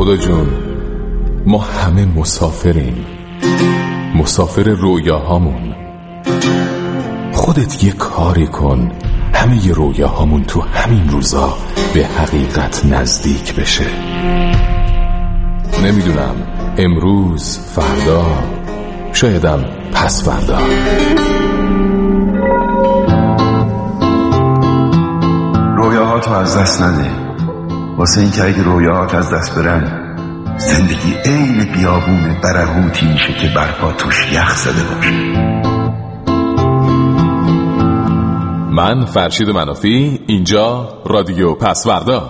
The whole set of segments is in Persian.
خدا جون، ما همه مسافریم، مسافر رویاهامون. خودت یه کاری کن همه رویاهامون تو همین روزا به حقیقت نزدیک بشه. نمیدونم امروز، فردا، شایدم پس فردا. رویاهاتو از دست نده، واسه این که اگه رویاهات از دست برن زندگی عین بیابون برهوتی میشه که برپا توش یخ زده باشه. من فرشید منافی، اینجا رادیو پسوردا.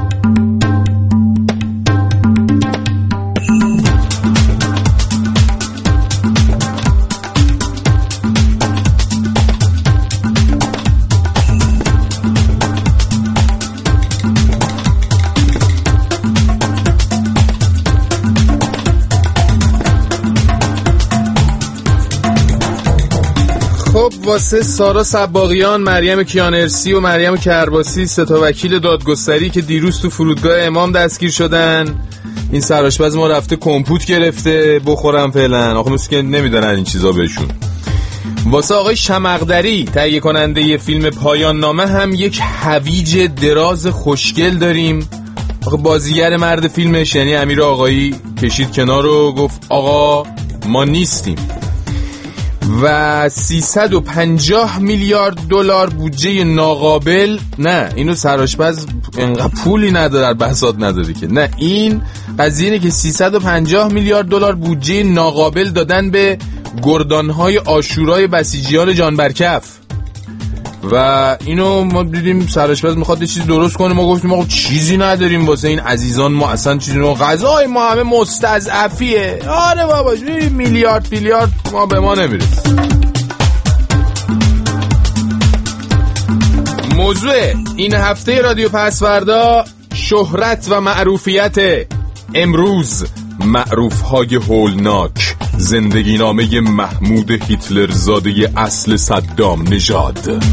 واسه سارا صباغیان، مریم کیانرسی و مریم کرباسی، سه تا وکیل دادگستری که دیروز تو فرودگاه امام دستگیر شدن. این سرآشپز ما رفته کمپوت گرفته بخورم فعلا، آخه مثل که نمیدونن این چیزا بهشون. واسه آقای شمقدری تهیه کننده ی فیلم پایان نامه هم یک هویج دراز خوشگل داریم. آخه بازیگر مرد فیلمش یعنی امیر آقایی کشید کنار و گفت آقا ما نیستیم. و 350 میلیارد دلار بودجه ناقابل، نه اینو سرآشپز انقدر پولی نداره، بساط نداره که، نه این قضیه اینه که 350 میلیارد دلار بودجه ناقابل دادن به گردانهای عاشورای بسیجیان جانبرکف. و اینو ما دیدیم سرآشپز میخواد یه چیزی درست کنه، ما گفتیم آقا چیزی نداریم واسه این عزیزان، ما اصلا چیزی نو، غذای ما همه مستضعفیه. آره بابا میلیارد ما به ما نمیرسه. موضوع این هفته رادیو پسوردا شهرت و معروفیت. امروز معروف‌های هولناک، زندگی نامه محمود هیتلرزاده اصل صدام نژاد.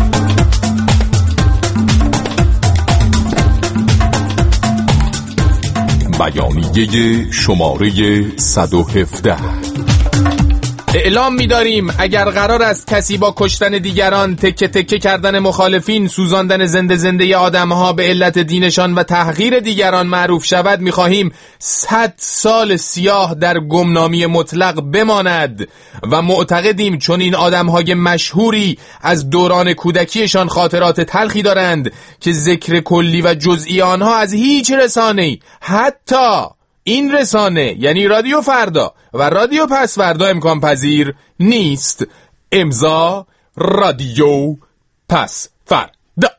بیانیه شماره 117. اعلام می‌داریم اگر قرار است کسی با کشتن دیگران، تکه تکه کردن مخالفین، سوزاندن زنده آدم‌ها به علت دینشان و تحقیر دیگران معروف شود، می‌خواهیم 100 سال سیاه در گمنامی مطلق بماند و معتقدیم چون این آدم‌های مشهوری از دوران کودکیشان خاطرات تلخی دارند که ذکر کلی و جزئی آنها از هیچ رسانه‌ای، حتی این رسانه یعنی رادیو فردا و رادیو پسوردا، امکان پذیر نیست. امضا رادیو پسوردا.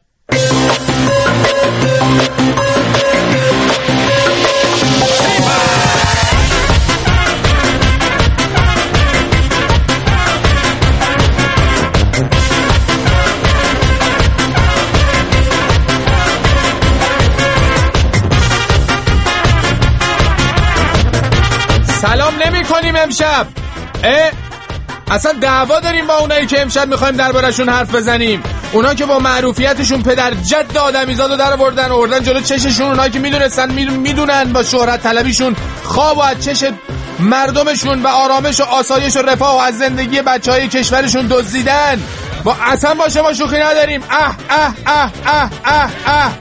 سلام نمی کنیم امشب. اصلا دعوا داریم با اونایی که امشب میخوایم دربارشون حرف بزنیم. اونا که با معروفیتشون پدر جد آدمیزادو در آوردن جلو چششون. اونا که میدونن با شهرت طلبیشون خواب و از چش مردمشون و آرامش و آسایش و رفاه و از زندگی بچهای کشورشون دزدیدن. با اصلا با شما شوخی نداریم. اه اه اه اه اه اه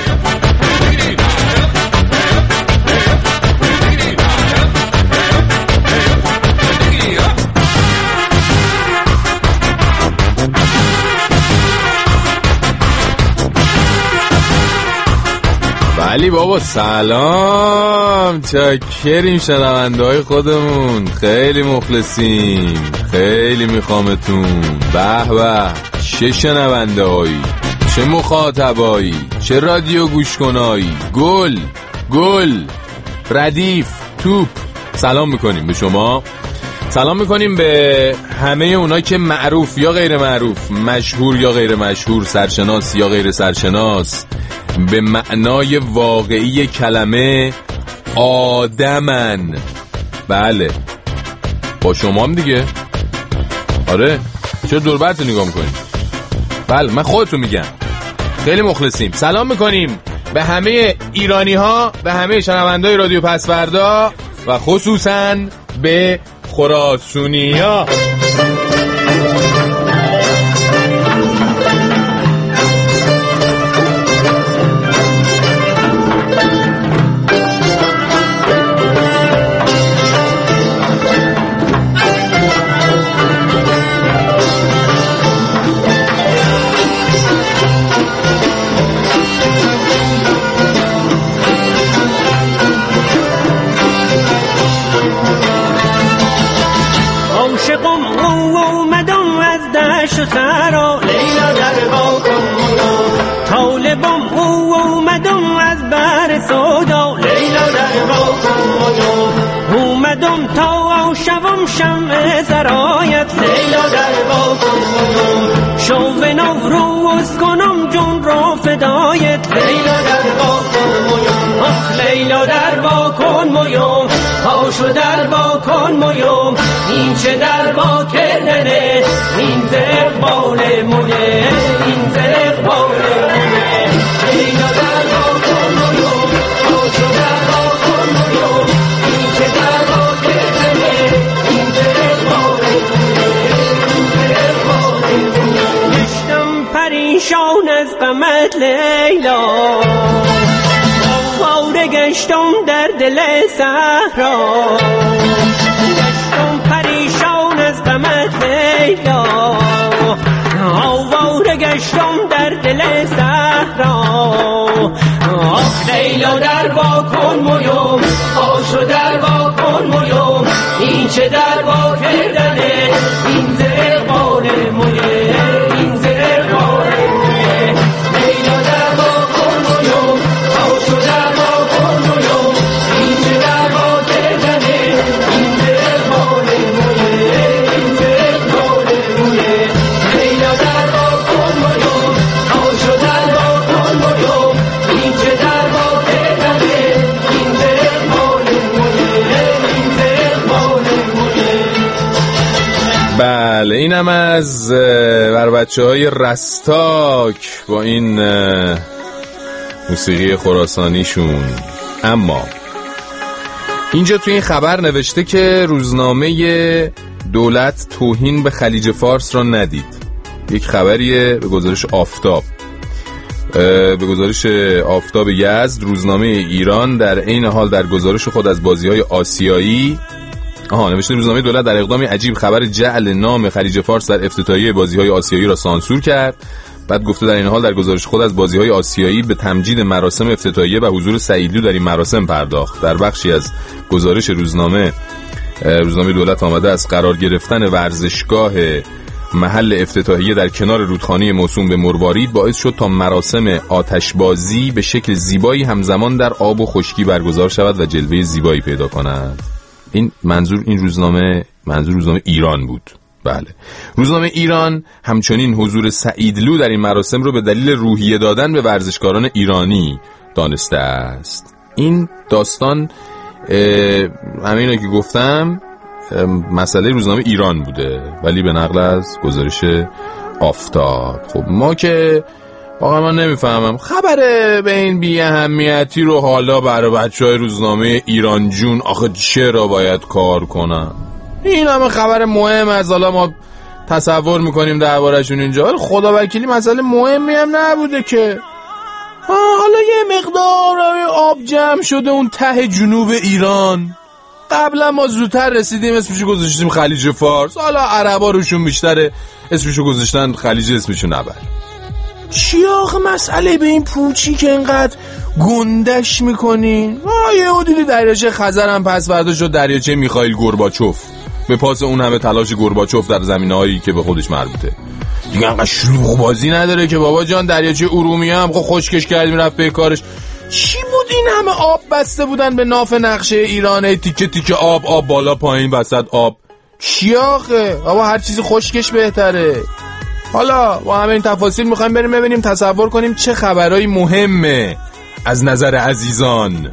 علی بابا سلام، چاکریم شنونده های خودمون، خیلی مخلصیم، خیلی میخوامتون. به به، چه شنونده هایی، چه مخاطبایی، چه رادیو گوش کنایی، گل ردیف توپ. سلام میکنیم به شما، سلام میکنیم به همه اونا که معروف یا غیر معروف، مشهور یا غیر مشهور، سرشناس یا غیر سرشناس، به معنای واقعی کلمه آدمن. بله با شما هم دیگه. آره چرا دوربرتو نگاه میکنی؟ بله من خودتو میگم، خیلی مخلصیم. سلام میکنیم به همه ایرانی ها، به همه شنوندای رادیو پسوردا و خصوصاً به خراسونیا. سرا لیلا در باکن طالبم او اومدم از بر سودا لیلا در باکن اومدم تا شوم شمع سرایت لیلا در باکن شو نوروز کنم جون را فدایت لیلا در باکن آخ لیلا در باکن مویم پاشو در باکن مویم این چه در با کردنه این زرقبال مویه این زرقبال مویه لیلا در باکن مویم پاشو در باکن مویم این چه در با کردنه این زرقبال مویه این زرقبال مویه گشتم پریشان از غمت لیلا واره گشتم در دل صحرا گشتم پریشان از غمت لیلا واره گشتم در دل صحرا آخ لیلا در باکن مویم آشو در باکن مویم این چه در با کردنه این زرقبال مویه این زرقبال مویه لیلا در باکن مویم آشو در باکن مویم این چه در با کردنه این زرقبال مویه این زرقبال مویه لیلا در باکن مویم آشو در باکن مویم این چه در با کردنه این زرقبال مویه این زرقبال مویه. بله اینم از بر بچه‌های رستاک با این موسیقی خراسانیشون. اما اینجا توی این خبر نوشته که روزنامه دولت توهین به خلیج فارس را ندید. یک خبریه به گزارش آفتاب. به گزارش آفتاب یزد روزنامه ایران در عین حال در گزارش خود از بازی‌های آسیایی نوشته روزنامه دولت در اقدامی عجیب خبر جعل نام خلیج فارس در افتتاحیه بازی‌های آسیایی را سانسور کرد. بعد گفته در این حال در گزارش خود از بازی‌های آسیایی به تمجید مراسم افتتاحیه و حضور سعیدلو در این مراسم پرداخت. در بخشی از گزارش روزنامه دولت آمده از قرار گرفتن ورزشگاه محل افتتاحیه در کنار رودخانه موسوم به مروارید باعث شد تا مراسم آتشبازی به شکل زیبایی همزمان در آب و خشکی برگزار شود و جلوه زیبایی پیدا کند. این منظور روزنامه ایران بود. بله. روزنامه ایران همچنین حضور سعیدلو در این مراسم رو به دلیل روحیه دادن به ورزشکاران ایرانی دانسته است. این داستان همینا که گفتم مسئله روزنامه ایران بوده ولی به نقل از گزارش آفتاب. خب ما که واقعا من نمیفهمم خبره به این بی اهمیتی رو حالا برای بچهای روزنامه ایران جون آخه چرا باید کار کنن؟ این همه خبر مهم از حالا ما تصور میکنیم دربارشون اینجا ولی خدا وکیلی مسئله مهمی هم نبوده که. حالا یه مقدار آب جمع شده اون ته جنوب ایران. قبلا ما زودتر رسیدیم اسمشو گذاشتیم خلیج فارس. حالا عربا روشون بیشتره اسمشو گذاشتن خلیج اسمشو نبر. چی آخه مسئله به این پوچی که اینقدر گندش میکنین؟ یه حدودی دریاچه خزر هم پس فردا شد دریاچه میخائیل گورباچوف به پاس اون همه تلاش گورباچوف در زمینه‌هایی که به خودش مربوطه. دیگه انقدر شلوغ بازی نداره که بابا جان. دریاچه ارومیه هم خشکش کردیم رفت به کارش. چی بود این همه آب بسته بودن به ناف نقشه ایرانه تیکه تیکه آب بالا پایین وسط آب. چی آخه بابا هر چیزی خشکش بهتره. حالا با همه این تفاصیل میخوایم بریم ببینیم تصور کنیم چه خبرایی مهمه از نظر عزیزان.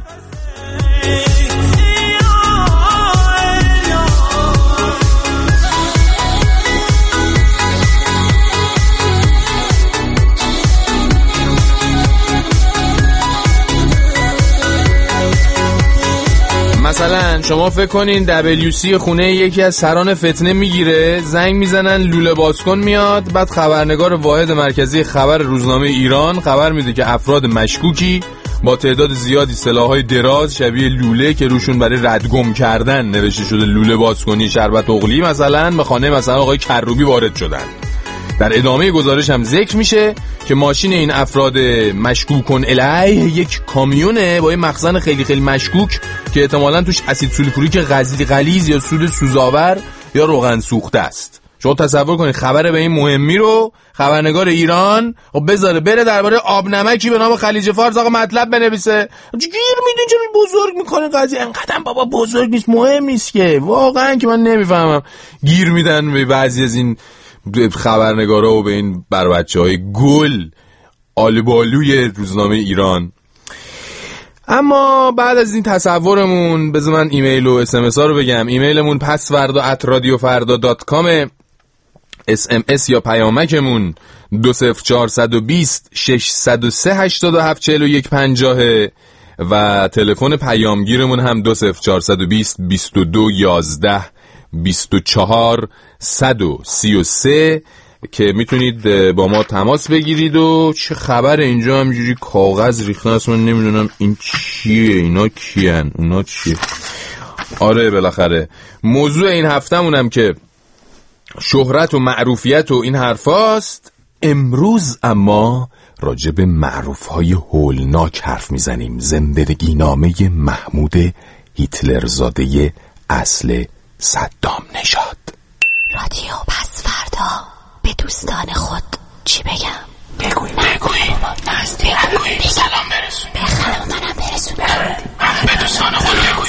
مثلا شما فکر کنین WC خونه یکی از سران فتنه میگیره، زنگ میزنن لوله بازکن میاد، بعد خبرنگار واحد مرکزی خبر روزنامه ایران خبر میده که افراد مشکوکی با تعداد زیادی سلاح‌های دراز شبیه لوله که روشون برای ردگم کردن نوشته شده لوله بازکنی شربت اغلی مثلا به خانه مثلا آقای کروبی وارد شدن. در ادامه گزارش هم ذکر میشه که ماشین این افراد مشکوکون الیه یک کامیونه با یه مخزن خیلی خیلی مشکوک که احتمالاً توش اسید سولفوریک غلیظ یا سود سوزآور یا روغن سوخته است. شما تصور کنید خبر به این مهمی رو خبرنگار ایران بذاره بره درباره آب نمکی به نام خلیج فارس آقا مطلب بنویسه. گیر میدین چه بزرگ میکنه قضیه، انقدر بابا بزرگ نیست، مهم نیست که واقعا که من نمیفهمم گیر میدن به بعضی از این خبرنگارا و به این بر بچه‌های گل آلوبالوی روزنامه ایران. اما بعد از این تصورمون بذار من ایمیل و SMS ها رو بگم. ایمیلمون pasvarda@radiofarda.com، SMS یا پیامکمون 20420 603 87 41 50 و تلفن پیامگیرمون هم 20420 22 11 24 133 که میتونید با ما تماس بگیرید. و چه خبر اینجا همجوری کاغذ ریختن است، من نمیدونم این چیه، اینا کیان، اونا چیه. آره بالاخره موضوع این هفتهمونم که شهرت و معروفیت و این حرفاست. امروز اما راجع به معروفهای هولناک حرف میزنیم. زندگی نامه محمود هیتلرزاده اصل صدام نژاد. رادیو پس فردا به دوستان خود چی بگم؟ بگوی نزدیک بگوی سلام برسون، به خانمانم برسون، همه به دوستان خود بگوی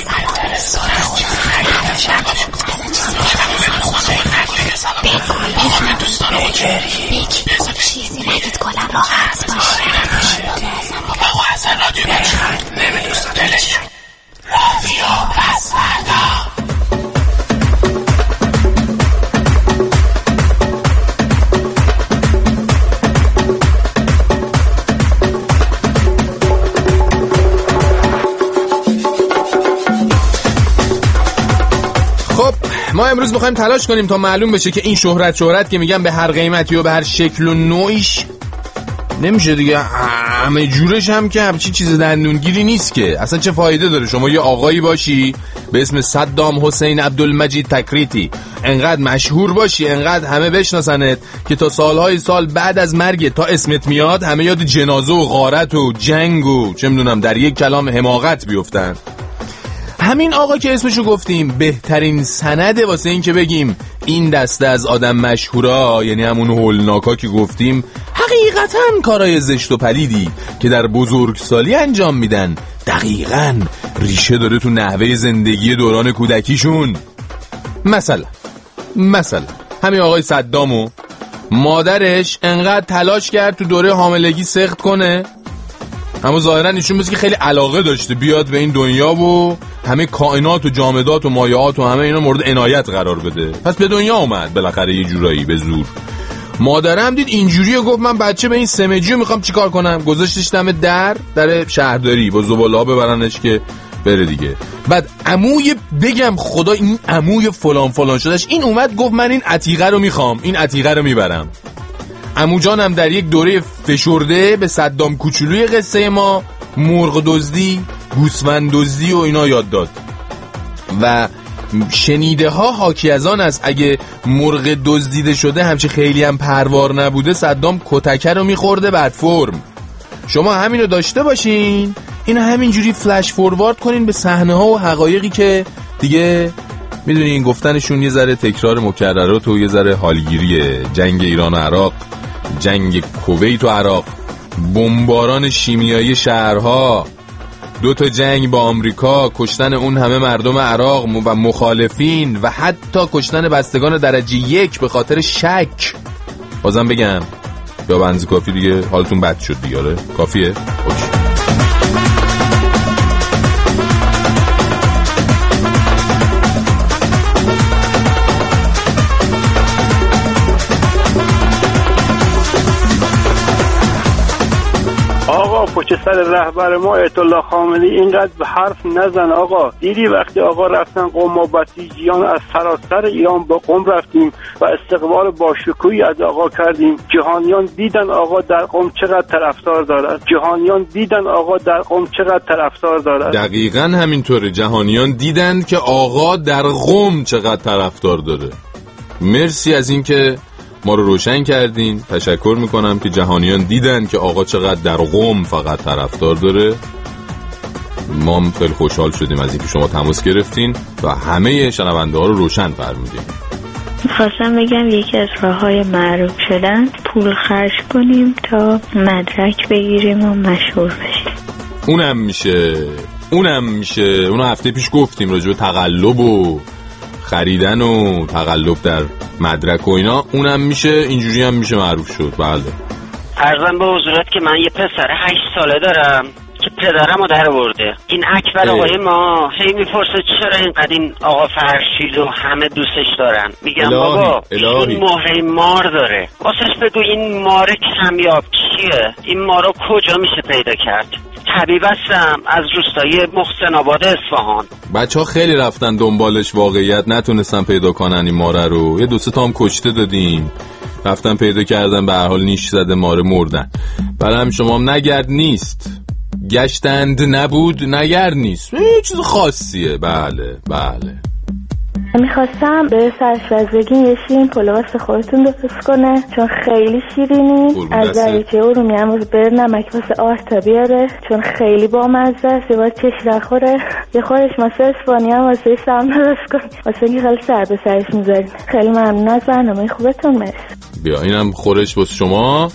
چیزی نگید کنم راحت باشی. بابا اصلا رادیو بچه نمیدوست دلش. رادیو پس فردا. ما امروز میخوایم تلاش کنیم تا معلوم بشه که این شهرت که میگن به هر قیمتی و به هر شکل و نوعیش نمیشه دیگه، همه جورش هم که همچی چیز دندونگیری نیست که. اصلا چه فایده داره شما یه آقایی باشی به اسم صدام حسین عبدالمجید تکریتی، انقدر مشهور باشی، انقدر همه بشناسنت که تا سالهای سال بعد از مرگت تا اسمت میاد همه یاد جنازه و غارت و جنگ و چه میدونم در یک کلام حماقت بیفتن. همین آقا که اسمشو گفتیم بهترین سنده واسه این که بگیم این دسته از آدم مشهورا، یعنی همون هولناکا که گفتیم، حقیقتاً کارای زشت و پلیدی که در بزرگسالی انجام میدن دقیقاً ریشه داره تو نحوه زندگی دوران کودکیشون. مثلا همین آقای صدامو مادرش انقدر تلاش کرد تو دوره حاملگی سقط کنه، اما ظاهرا ایشون مثل که خیلی علاقه داشته بیاد به این دنیا و همه کائنات و جامدات و مایعات و همه اینا مورد عنایت قرار بده. پس به دنیا اومد بالاخره یه جورایی به زور. مادرم دید اینجوریه، گفت من بچه به این سمجیو میخوام چیکار کنم، گذاشتش دم در شهرداری با زباله‌ها ببرنش که بره دیگه. بعد عموی بگم خدا این عموی فلان شدش، این اومد گفت من این عتیقه رو میخوام، این عتیقه رو میبرم. عمو جانم در یک دوره فشرده به صدام کوچولوی قصه ما مرغ دزدی، گوسفند دزدی و اینا یاد داد و شنیده ها حاکی از آن است اگه مرغ دزدیده شده همچه خیلی هم پروار نبوده صدام کتکه رو میخورده بعد فرم. شما همینو داشته باشین، اینو همینجوری فلش فوروارد کنین به صحنه ها و حقایقی که دیگه میدونین گفتنشون یه ذره تکرار مکررات و یه ذره حالگیریه. جنگ ایران و عراق، جنگ کویت و عراق، بمباران شیمیایی شهرها، 2 جنگ با آمریکا، کشتن اون همه مردم عراق و مخالفین و حتی کشتن بستگان درجه 1 به خاطر شک. بازم بگم یا بنز کافی دیگه حالتون بد شد دیگه؟ آره کافیه؟ اوکی. آقا پشت سر رهبر ما آیت الله خامنه‌ای اینقدر به حرف نزن آقا. دیدی وقتی آقا رفتن قم و بسیجیان از سراسر ایران با قم رفتیم و استقبال باشکوهی از آقا کردیم. جهانیان دیدن آقا در قم چقدر طرفدار دارد. جهانیان دیدن آقا در قم چقدر طرفدار دارد. دقیقاً همینطوره. جهانیان دیدن که آقا در قم چقدر طرفدار داره. مرسی از اینکه ما رو روشن کردین. تشکر میکنم که جهانیان دیدن که آقا چقدر در قم فقط طرفدار داره. ما هم خیلی خوشحال شدیم از اینکه شما تماس گرفتین و همه شنونده ها رو روشن فرمودین. خواستم بگم یکی از راه‌های معروف شدن پول خرج کنیم تا مدرک بگیریم و مشهور بشیم. اونم میشه. اونو هفته پیش گفتیم راجع به تقلب و خریدن و تقلب در مدرک و اینا. اونم میشه، اینجوری هم میشه معروف شد. بله. عرضم به حضورت که من یه پسر 8 ساله دارم که پدرمو در آورده. این اکبر آقای ما هی میپرسه چرا اینقدر این آقا فرشید و همه دوستش دارن. میگم بابا این مهره مار داره. واسش بگو این مار کمیاب چیه؟ این مارو کجا میشه پیدا کرد؟ طبیب هستم از روستای محسن آباد اصفهان. بچه‌ها خیلی رفتن دنبالش، واقعیت نتونستن پیدا کنن این ماره رو. یه 2-3 تا هم کشته دادیم، رفتن پیدا کردن، به هر حال نیش زده ماره مردن. برای هم شما هم نگرد نیست، گشتند نبود نگرد نیست، یه چیز خاصیه. بله. میخواستم به سرشوزگی یه شیرین پلو واسه خودتون درست کنه چون خیلی شیرینی. از دریچه ارومیه هم به نمک واسه آرتا بیاره چون خیلی بامزه است. یه باید چشم نخوره. یه خورش ماسه اسپانی هم واسه سم درست کن واسه اینکه خیلی سر به سرش میذاریم. خیلی ممنون از برنامه خوبتون. مرسی. بیا اینم خورش واسه شما.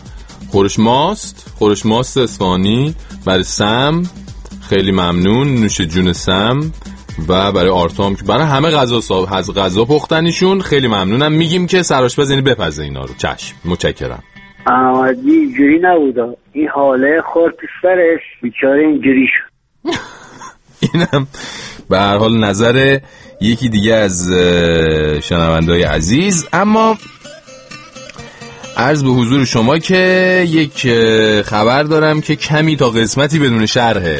خورش ماست اسپانی برای سم. خیلی ممنون. نوش جون سم. و برای آرتام که برای همه غذا پختنیشون خیلی ممنونم. میگیم که سرآشپز یعنی بپزه اینا رو. چشم، متشکرم. احمدی اینجوری نبودا، این حاله خورد تو سرش بیچاره اینجوری شد. اینم به هر حال نظر یکی دیگه از شنونده‌های عزیز. اما عرض به حضور شما که یک خبر دارم که کمی تا قسمتی بدون شرحه.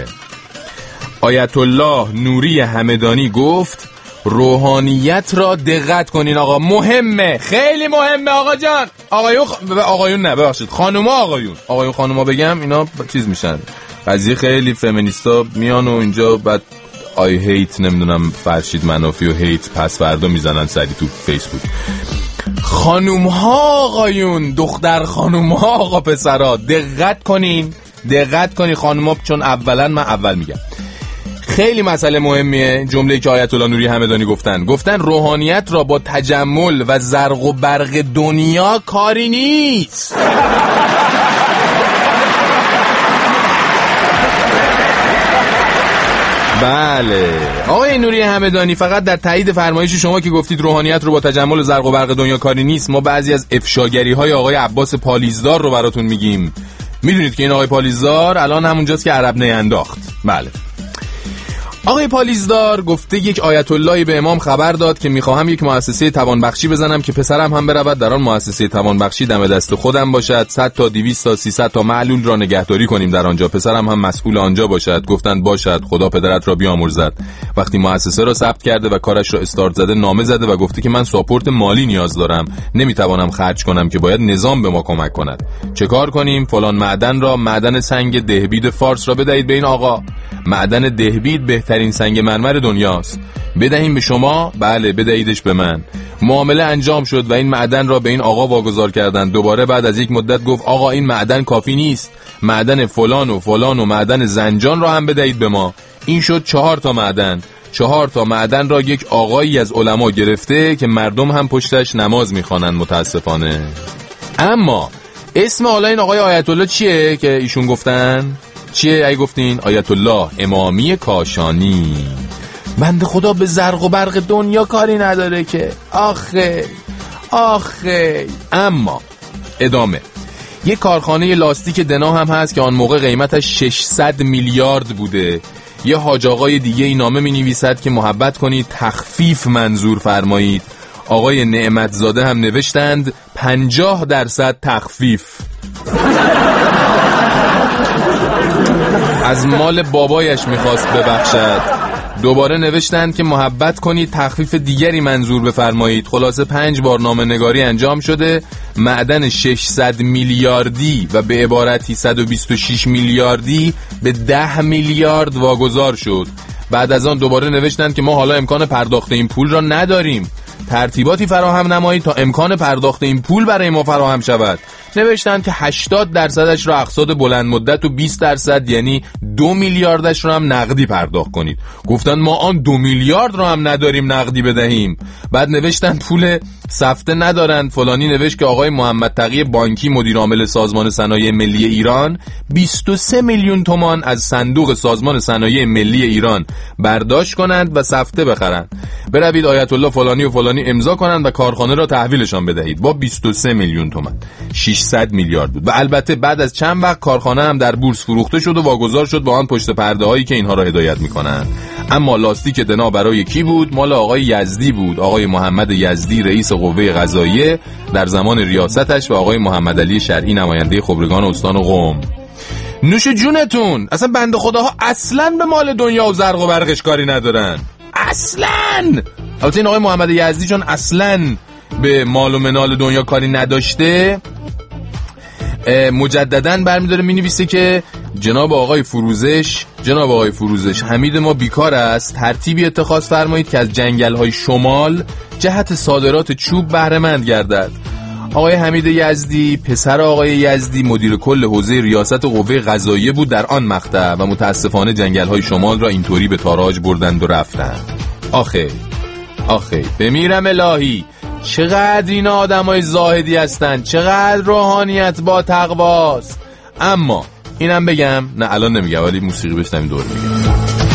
آیت الله نوری همدانی گفت روحانیت را دقت کنین آقا، مهمه، خیلی مهمه آقا جان. آقایون نه ببخشید، آقایون خانوما بگم اینا چیز میشن. قضیه خیلی فمینیستا میان و اینجا بعد آی هیت نمیدونم فرشید منافی و هیت پس فردا میزنن سری تو فیسبوک. خانوم ها آقایون، دختر خانوم ها آقا پسرا، دقت کنین خانوم ها، چون من اول میگم خیلی مسئله مهمیه. جمله‌ای که آیت الله نوری همدانی گفتن روحانیت را با تجمل و زرق و برق دنیا کاری نیست. بله آقای نوری همدانی، فقط در تایید فرمایش شما که گفتید روحانیت رو با تجمل و زرق و برق دنیا کاری نیست، ما بعضی از افشاگری‌های آقای عباس پالیزدار رو براتون میگیم. میدونید که این آقای پالیزدار الان همونجاست که عرب نینداخت. بله، آقای پالیزدار گفته یک آیت اللهی به امام خبر داد که میخواهم یک مؤسسه توانبخشی بزنم که پسرم هم برود در آن مؤسسه توانبخشی دم دست خودم باشد. 100 تا 200 تا 300 تا معلول را نگهداری کنیم در آنجا، پسرم هم مسئول آنجا باشد. گفتند باشد، خدا پدرت را بیامرزد. وقتی مؤسسه را ثبت کرده و کارش را استارت زده، نامه زده و گفته که من ساپورت مالی نیاز دارم، نمیتوانم خرج کنم که باید نظام به ما کمک کند. چه کار کنیم؟ فلان معدن سنگ دهبید فارس را بدهید به این آقا. معدن دهبید بهترین سنگ مرمر دنیاست. بدهیم به شما؟ بله بدهیدش به من. معامله انجام شد و این معدن را به این آقا واگذار کردند. دوباره بعد از یک مدت گفت آقا این معدن کافی نیست، معدن فلان و فلان و معدن زنجان را هم بدهید به ما. این شد 4 تا معدن. 4 تا معدن را یک آقایی از علما گرفته که مردم هم پشتش نماز میخوانند متاسفانه. اما اسم حالا این آقای آیت الله چیه که ایشون گفتن؟ چیه ای گفتین؟ آیت الله امامی کاشانی. بنده خدا به زرق و برق دنیا کاری نداره که آخه. اما ادامه، یک کارخانه لاستیک دنا هم هست که آن موقع قیمتش 600 میلیارد بوده. یه حاج آقای دیگه این نامه می نویسد که محبت کنید تخفیف منظور فرمایید. آقای نعمت زاده هم نوشتند 50% تخفیف. از مال بابایش میخواست ببخشد. دوباره نوشتند که محبت کنید، تخفیف دیگری منظور بفرمایید. خلاصه 5 بار نامه‌نگاری انجام شده. معدن 600 میلیاردی و به عبارتی 126 میلیاردی به 10 میلیارد واگذار شد. بعد از آن دوباره نوشتند که ما حالا امکان پرداخت این پول را نداریم، ترتیباتی فراهم نمایید تا امکان پرداخت این پول برای ما فراهم شود. نوشتند که 80% را اقساط بلند مدت و 20% یعنی 2 میلیاردش را هم نقدی پرداخت کنید. گفتند ما آن 2 میلیارد را هم نداریم نقدی بدهیم. بعد نوشتند پول سفته ندارند. فلانی نوشت که آقای محمد تقی بانکی مدیر عامل سازمان صنایع ملی ایران 23 میلیون تومان از صندوق سازمان صنایع ملی ایران برداشت کنند و سفته بخرند. بروید آیت الله فلانی و فلانی امضا کنند و کارخانه را تحویلشان بدهید. با 23 میلیون تومان 600 میلیارد بود. و البته بعد از چند وقت کارخانه هم در بورس فروخته شد و واگذار شد با آن پشت پرده هایی که اینها را هدایت میکنند. اما لاستیک دنا برای کی بود؟ مال آقای یزدی بود. آقای محمد یزدی رئیس قوه قضاییه در زمان ریاستش و آقای محمد علی شرعی نماینده خبرگان استان قم. نوش جونتون، اصلا بنده خداها اصلا به مال دنیا و زرق و برقش کاری ندارن اصلا. البته این آقای محمد یزدی چون اصلا به مال و منال دنیا کاری نداشته، مجدداً برمی‌داره می‌نویسه که جناب آقای فروزش حمید ما بیکار است، ترتیبی اتخاذ فرمایید که از جنگل‌های شمال جهت صادرات چوب بهره مند گردد. آقای حمید یزدی پسر آقای یزدی مدیر کل حوزه ریاست قوه قضاییه بود در آن مقطع و متاسفانه جنگل‌های شمال را اینطوری به تاراج بردند و رفتند. آخه بمیرم الهی، چقدر این آدمای زاهدی هستن، چقدر روحانیت با تقواست. اما اینم بگم، نه الان نمیگم ولی موسیقی بشنویم دور میگم.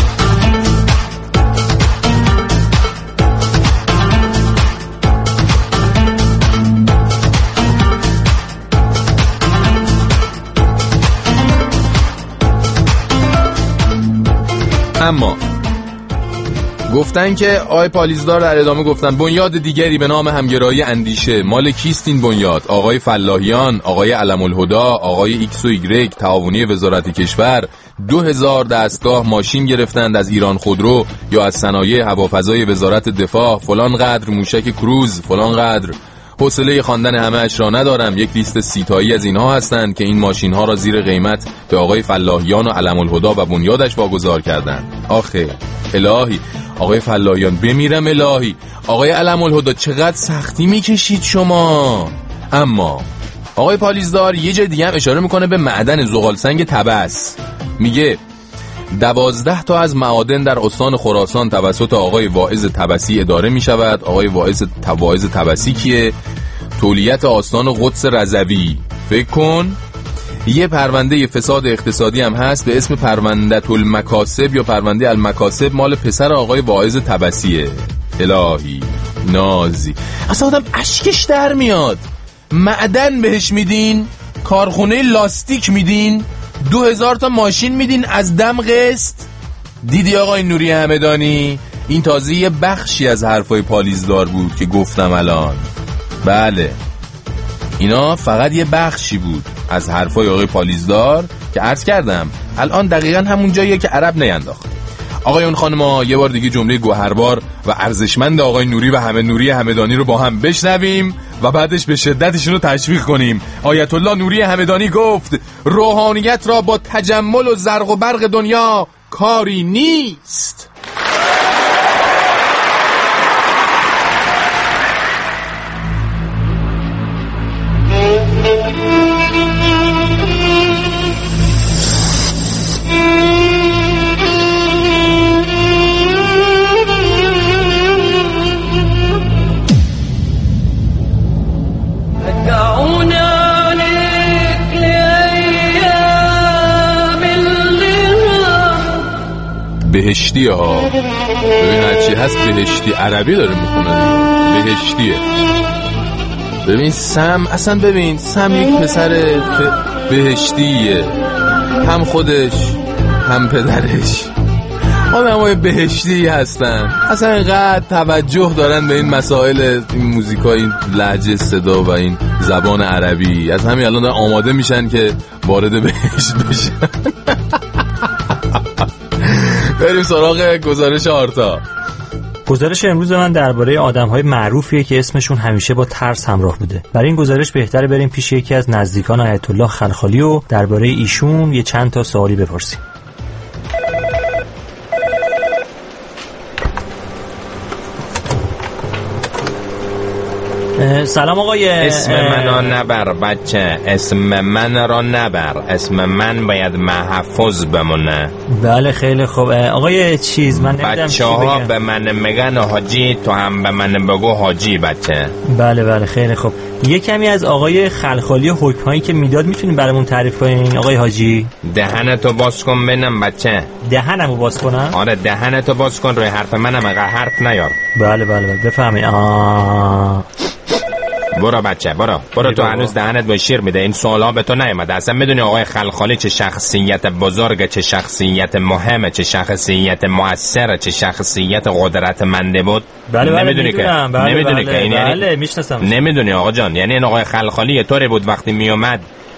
اما گفتن که آقای پالیزدار در ادامه گفتن بنیاد دیگری به نام همگرایی اندیشه. مال کیست این بنیاد؟ آقای فلاحیان، آقای علم الهدا، آقای ایکس و ایگرگ تعاونی وزارت کشور 2000 دستگاه ماشین گرفتند از ایران خودرو یا از صنایع هوافضای وزارت دفاع، فلان قدر موشک کروز، فلان قدر. حوصله خواندن همه اش را ندارم. یک لیست 30 تایی از اینها هستند که این ماشین ها را زیر قیمت به آقای فلاحیان و علم الهدا و بنیادش واگذار کردند. آخه الهی، آقای فلاحیان بمیرم الهی، آقای علم الهدا چقدر سختی میکشید شما. اما آقای پالیزدار یه جای دیگه هم اشاره میکنه به معدن زغال سنگ طبس. میگه 12 تا از معادن در استان خراسان توسط آقای واعظ طبسی اداره میشود. آقای واعظ طبسی کیه؟ تولیت آستان قدس رضوی. فکر کن یه پرونده فساد اقتصادی هم هست به اسم پرونده المکاسب یا پرونده المکاسب، مال پسر آقای واعظ طبسیه. الهی نازی، اصلا آدم اشکش در میاد. معدن بهش میدین، کارخونه لاستیک میدین، 2000 تا ماشین میدین از دم قسط. دیدی آقای نوری همدانی؟ این تازه یه بخشی از حرفای پالیزدار بود که گفتم الان. بله اینا فقط یه بخشی بود از حرفای آقای پالیزدار که عرض کردم الان دقیقاً همون جاییه که عرب نینداخت. آقایون خانما، یه بار دیگه جمله گوهربار و ارزشمند آقای نوری و نوری همدانی رو با هم بشنویم و بعدش به شدتشون رو تشویق کنیم. آیت الله نوری همدانی گفت روحانیت را با تجمل و زرق و برق دنیا کاری نیست. بهشتی ها، ببین هرچی هست بهشتی، عربی داره میخونه، بهشتیه. ببین سم، اصلا ببین سم یک پسر بهشتیه، هم خودش هم پدرش آدمای بهشتی هستن. اصلا اینقدر توجه دارن به این مسائل، این موزیکا، این لهجه صدا و این زبان عربی، از همین الان آماده میشن که وارد بهشت بشن. بریم سراغ گزارش آرتا. گزارش امروز من درباره آدم‌های معروفیه که اسمشون همیشه با ترس همراه بوده. برای این گزارش بهتره بریم پیش یکی از نزدیکان آیت الله خلخالی و درباره ایشون یه چند تا سوالی بپرسیم. سلام آقای. اسم منو نبر بچه، اسم من را نبر، اسم من باید محفوظ بمونه. بله خیلی خوب. آقای چیز من نمیدونم بچه ها به من میگن حاجی، تو هم به من بگو حاجی بچه. بله خیلی خوب. یه کمی از آقای خلخالی حکمایی که میداد میتونین برامون تعریف کنین آقای حاجی؟ دهنتو باز کن ببینم بچه. دهنمو باز کنم؟ آره دهنتو باز کن، روی حرف منم اگه حرف نیار. بله بفهمی. برو بچه برو تو هنوز دهنت با شیر میده. این سوالا به تو نیومده. اصلا میدونی آقای خلخالی چه شخصیت بزرگه، چه شخصیت مهمه، چه شخصیت مؤثره، چه شخصیت قدرتمنده بود؟ نمیدونی که نمیدونی که این یعنی میشناسم. نمیدونی آقا جان، یعنی این آقای خلخالی یه طوری بود وقتی میومد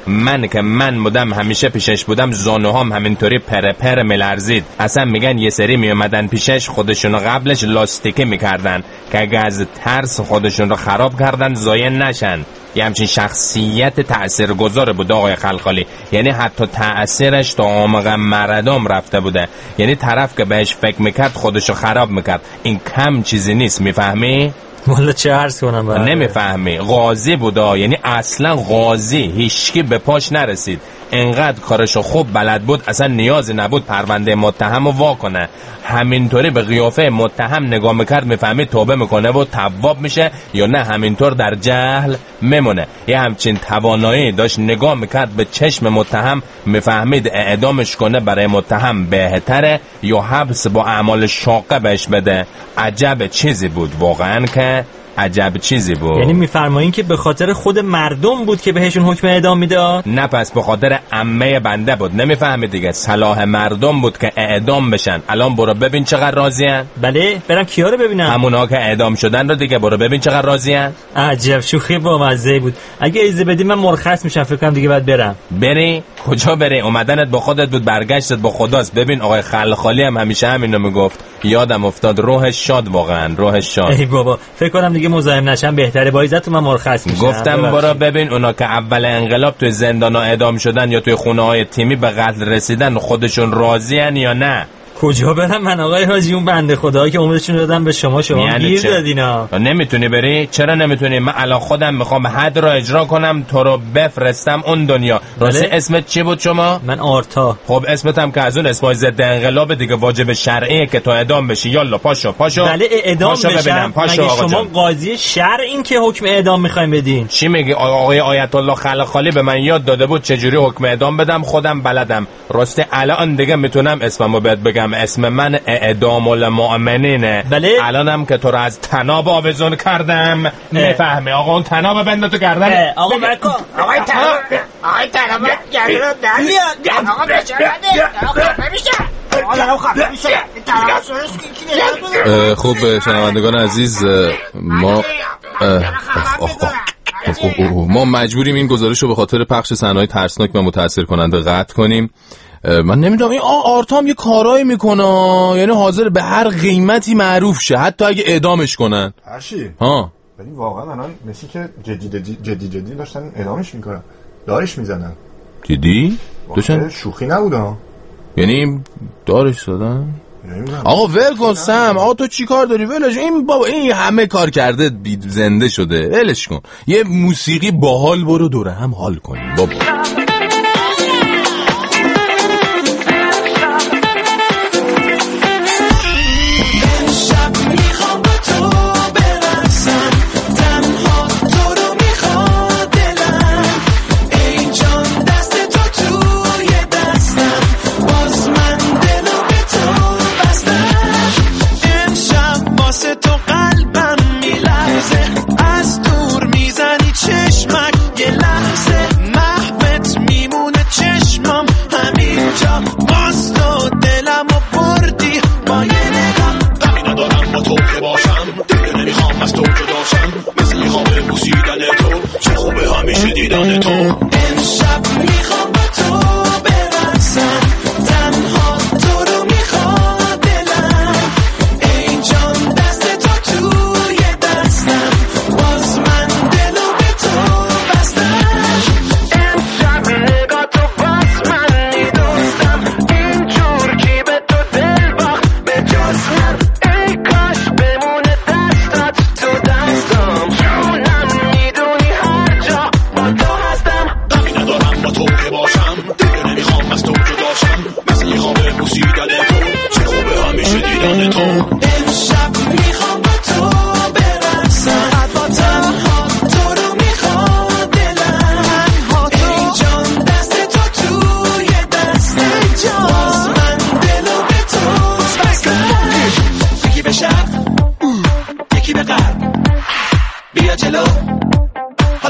من بودم همیشه پیشش بودم، زانوهام همینطوری پر میلرزید. اصلا میگن یه سری میومدن پیشش خودشونو قبلش لاستیکه میکردن که اگه از ترس خودشون رو خراب کردن ضایع نشن. یه همچین شخصیت تأثیرگذار بود آقای خلخالی. یعنی حتی تأثیرش تا عمق مردم رفته بوده. یعنی طرف که بهش فکر میکرد خودشو خراب میکرد. این کم چیزی نیست، میفهمی؟ والا چه عرض کنم برای نمیفهمی. غازی بودا، یعنی اصلا غازی، هیچکی به پاش نرسید. انقدر کارشو خوب بلد بود اصلا نیازی نبود پرونده متهم رو وا کنه. همینطوری به قیافه متهم نگاه میکرد میفهمید توبه میکنه و تواب میشه یا نه همینطور در جهل میمونه. یه همچین توانایی داشت، نگاه میکرد به چشم متهم میفهمید اعدامش کنه برای متهم بهتره یا حبس با اعمال شاقه بهش بده. عجب چیزی بود واقعا، که عجب چیزی بود. یعنی میفرمایین که به خاطر خود مردم بود که بهشون حکم اعدام میداد؟ نه پس به خاطر عمه بنده بود. نمیفهمی دیگه، صلاح مردم بود که اعدام بشن. الان برو ببین چقدر راضین. بله برم کیا رو ببینم؟ همونا که اعدام شدن رو دیگه. برو ببین چقدر راضین. عجب شوخی با مزه بود. اگه اجازه بدی من مرخص میشم، فکر کنم دیگه باید برم. بری کجا بری؟ اومدنت با خودت بود، برگشتت با خداست. ببین آقای خلخالی هم همیشه همینو میگفت. یادم افتاد، روحش شاد، واقعا روحش شاد. ای بابا فکر کنم دیگه مزاحم نشم بهتره. با عزت من مرخص میشم. گفتم برو ببین اونا که اول انقلاب توی زندانا اعدام شدن یا توی خونه‌های تیمی به قتل رسیدن خودشون راضین یا نه. کجا برم من آقای حاجی؟ اون بنده خدایی که عمرشون دادن به شما یعنی گیر دادینا. نمیتونی بری؟ چرا نمیتونی؟ من الان خودم میخوام حد رو اجرا کنم، تو رو بفرستم اون دنیا. راستی اسمت چی بود شما؟ من آرتا. خب اسمت هم که از اون اسمای ضد انقلاب دیگه، واجب شرعیه که تو اعدام بشی. یالا پاشو. بله اعدام بشم. پاشو مگه شما قاضی شرعین که حکم اعدام میخوایم بدین؟ چی میگی؟ آقای آیت الله خلخالی به من یاد داده بود چجوری حکم اعدام بدم، خودم بلدم. راستی الان دیگه میتونم اسممو بهت بگم. اسم من اعدام المؤمنینه. بله. الانم که تو رو از طناب آویزون کردم میفهمی. آقا اون طناب بند تو گردن. آقا بکن. آقای طناب گردن در آقا بشه. خب شنوندگان عزیز، ما مجبوریم این گزارش رو به خاطر پخش صحنه‌های ترسناک و متاثر کننده قطع کنیم. من نمیدونم این آرتام یه کارایی میکنه، یعنی حاضر به هر قیمتی معروف شه، حتی اگه اعدامش کنن. هرچی ها ولی واقعا الان مثل که جدی داشتن اعدامش میکنن، دارش میزنن. دیدی؟ داشتن شوخی نبوده. یعنی دارش دادن؟ آقا ول کن سم. آقا تو چی کار داری؟ ولش این بابا، این همه کار کرده زنده شده، ولش کن. یه موسیقی باحال برو دوره هم حال کنیم بابا. امشب میخوام با تو برقصم، تنها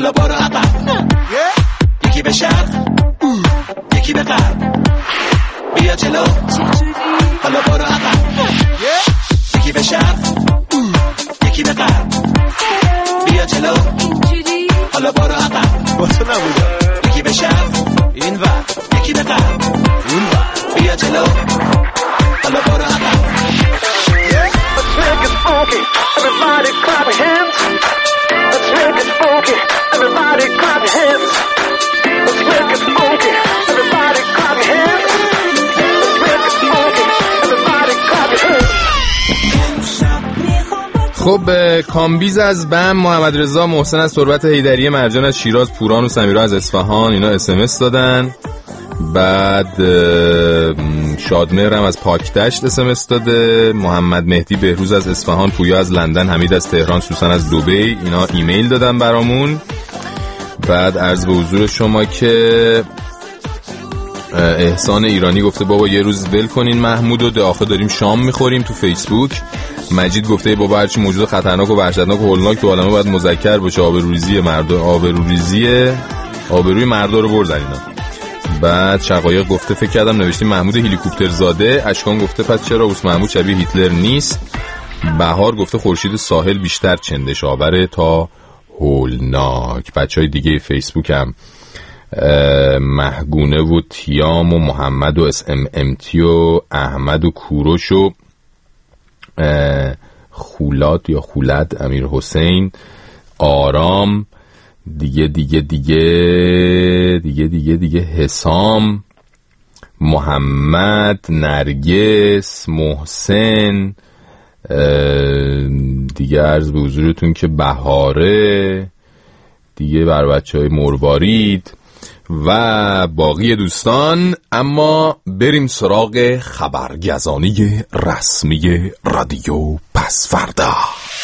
حالا برو عقب یکی به شرق یکی به غرب بیا جلو حالا برو عقب یکی به شرق یکی به غرب بیا جلو حالا برو عقب با تو نبودم یکی به شرق این ور یکی به غرب اون ور بیا جلو حالا برو عقب Let's make it funky, everybody clap your hands. Let's make it funky, everybody clap your hands. Let's make it funky, everybody clap your hands. Let's make it funky, everybody clap your hands. خب کامبیز از بم، محمد رضا محسن از تربت حیدری، مرجان از شیراز، پوران و سمیرا از اصفهان اینا SMS دادن. بعد شادمهر هم از پاکدشت SMS داده، محمد مهدی بهروز از اصفهان، پویا از لندن، حمید از تهران، سوسن از دبی اینا ایمیل دادن برامون. بعد عرض به حضور شما که احسان ایرانی گفته بابا یه روز ول کنین محمود و آخه داریم شام میخوریم تو فیسبوک. مجید گفته بابا هرچی موجود خطرناک و وحشتناک و هولناک تو عالمه باید مذکر باشه، آبروی مردا رو بردن اینا. بعد شقایق گفته فکر کردم نوشتیم محمود هلیکوپتر زاده. اشکان گفته پس چرا اوس محمود شبیه هیتلر نیست. بهار گفته خورشید ساحل بیشتر چندش آوره تا هولناک. بچهای دیگه فیسبوک هم مهگونه و تیام و محمد و SMMT و احمد و کوروش و خولاد یا خولد، امیر حسین، آرام، دیگه حسام، محمد، نرگس، محسن، دیگه عرض به حضورتون که بهاره، دیگه بر بچهای مروارید و باقی دوستان. اما بریم سراغ خبرگزانی رسمی رادیو پس‌فردا.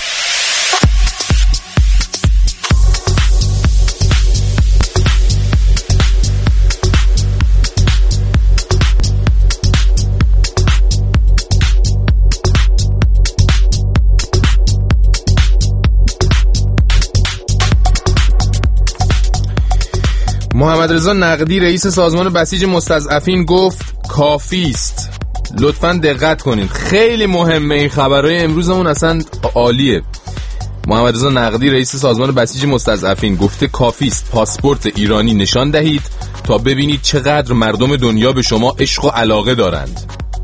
محمد رضا نقدی رئیس سازمان بسیج مستضعفین گفت کافی است. لطفاً دقت کنین، خیلی مهمه این خبرهای امروزمون، اصلا عالیه. محمد رضا نقدی رئیس سازمان بسیج مستضعفین گفته کافی است پاسپورت ایرانی نشان دهید تا ببینید چقدر مردم دنیا به شما عشق و علاقه دارند.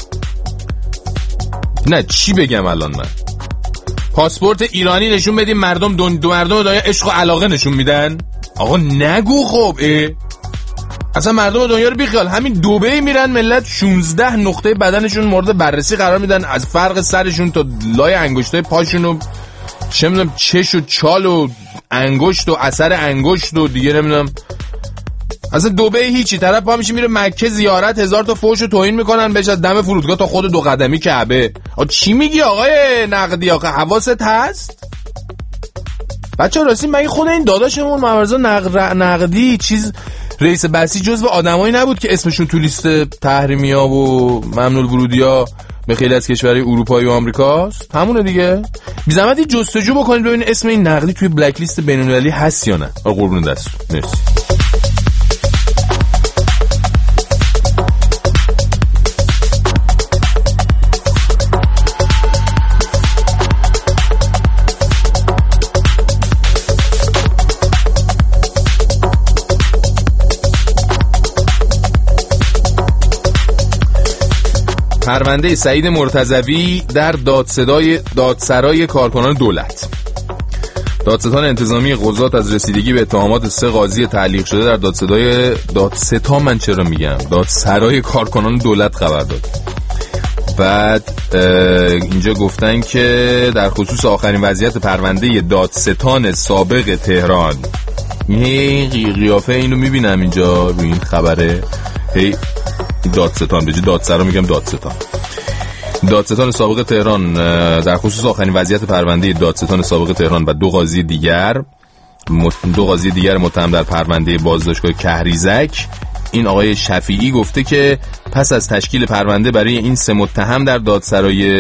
نه چی بگم الان، من پاسپورت ایرانی نشون بدیم مردم دنیا عشق و علاقه نشون میدن؟ آقا نگو خب. اصلا مردم دنیا رو بیخیال، همین دبی میرن ملت 16 نقطه بدنشون مورد بررسی قرار میدن، از فرق سرشون تا لای انگشتای پاشون و چه میدونم چش و چال و انگشت و اثر انگشت و دیگه نمیدونم. اصلا دبی هیچی، طرف پا میشه میره مکه زیارت، 1000 تا فحش و توهین میکنن بهش از دم فرودگاه تا خود 2 قدمی کعبه. چی میگی آقای نقدی؟ آقا حواست هست؟ بچه راستی مگه خود این داداشمون محمد نقدی چیز رئیس بسیج جزو آدمایی نبود که اسمشون تو لیست تحریمی‌ها و ممنوع الورودی‌ها به خیلی از کشورهای اروپایی و آمریکاست؟ همونه دیگه. بی زحمت جستجو بکنید ببینید اسم این نقدی توی بلک لیست بین‌المللی هست یا نه. قربون دست. مرسی. پرونده سعید مرتضوی در دادسرای کارکنان دولت. دادستان انتظامی قضات از رسیدگی به اتهامات 3 قاضی تعلیق شده در دادسرای کارکنان دولت خبر داد. بعد اینجا گفتن که در خصوص آخرین وضعیت پرونده دادستان سابق تهران، این قیافه اینو میبینم اینجا روی این خبره، هی دادستان به جای دادسرا میگم دادستان سابق تهران در خصوص آخرین وضعیت پرونده دادستان سابق تهران و 2 قاضی دیگر متهم در پرونده بازداشتگاه کهریزک، این آقای شفیعی گفته که پس از تشکیل پرونده برای این 3 متهم در دادسرای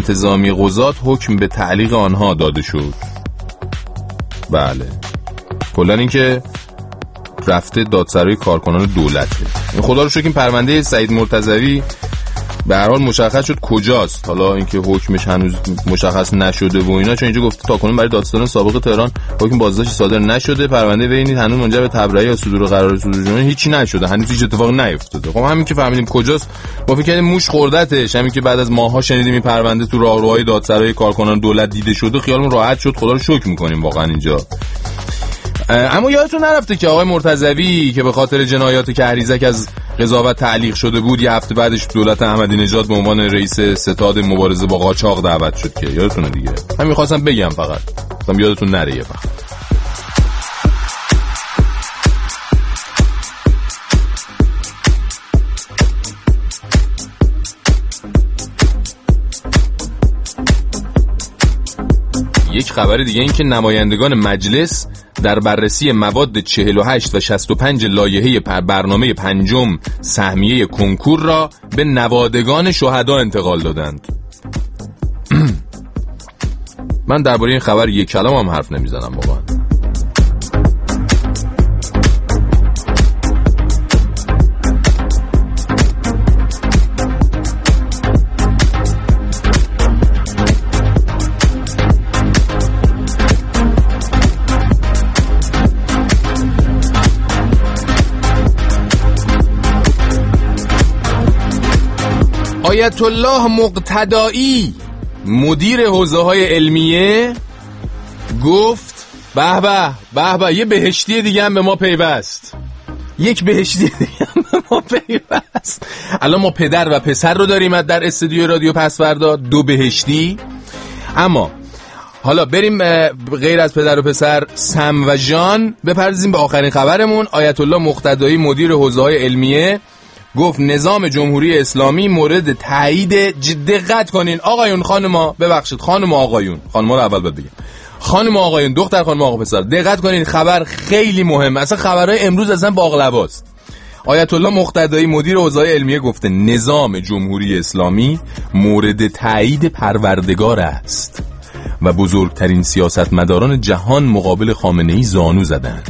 انتظامی قضات حکم به تعلیق آنها داده شد. بله کلا اینکه رفته دادسرای کارکنان دولته. خدا رو شکر این پرونده سعید مرتضوی به هر حال مشخص شد کجاست. حالا اینکه حکمش هنوز مشخص نشده و اینا، چون اینجا گفته تاکنون برای دادستان سابق تهران حکم بازداشت صادر نشده، پرونده وی هنوز منجر به تبرئه یا صدور قرار صدور جنایی هیچی نشده، هنوز هیچ اتفاقی نیفتاده. خب همین که فهمیدیم کجاست، ما فکر کردیم موش خوردتش. همین که بعد از ماها شنیدیم این پرونده تو راهروهای دادسرای کارکنان دولت دیده شده، خیالمون راحت شد. خدا رو شکر می‌کنیم واقعا اینجا. اما یادتون نرفته که آقای مرتضوی که به خاطر جنایات کهریزک از قضاوت تعلیق شده بود، یه هفته بعدش دولت احمدی نژاد به عنوان رئیس ستاد مبارزه با قاچاق دعوت شد، که یادتونه دیگه. من می‌خواستم بگم فقط یادتون نره یه وقت. یک خبر دیگه این که نمایندگان مجلس در بررسی مواد 48 و 65 لایحه برنامه پنجم سهمیه کنکور را به نوادگان شهدا انتقال دادند. من درباره این خبر یک کلام هم حرف نمیزنم واقعا. آیت الله مقتدایی مدیر حوزه‌های علمیه گفت به به یه بهشتی دیگه هم به ما پیوست. یک بهشتی دیگه هم به ما پیوست. الان ما پدر و پسر رو داریم در استودیو رادیو پسوردا، 2 بهشتی. اما حالا بریم غیر از پدر و پسر، سم و جان، بپردازیم به آخرین خبرمون. آیت الله مقتدایی مدیر حوزه‌های علمیه گفت نظام جمهوری اسلامی مورد تایید. دقت کنین آقایون خانما، ببخشید خانم آقایون، خانما رو اول باید بگم، خانم آقایون، دختر خانم آقا پسر، دقت کنین خبر خیلی مهمه. اصلا خبرهای امروز اصلا باقلواست. آیت الله مقتدایی مدیر حوزه‌های علمیه گفته نظام جمهوری اسلامی مورد تایید پروردگار است و بزرگترین سیاستمداران جهان مقابل خامنه‌ای زانو زدند.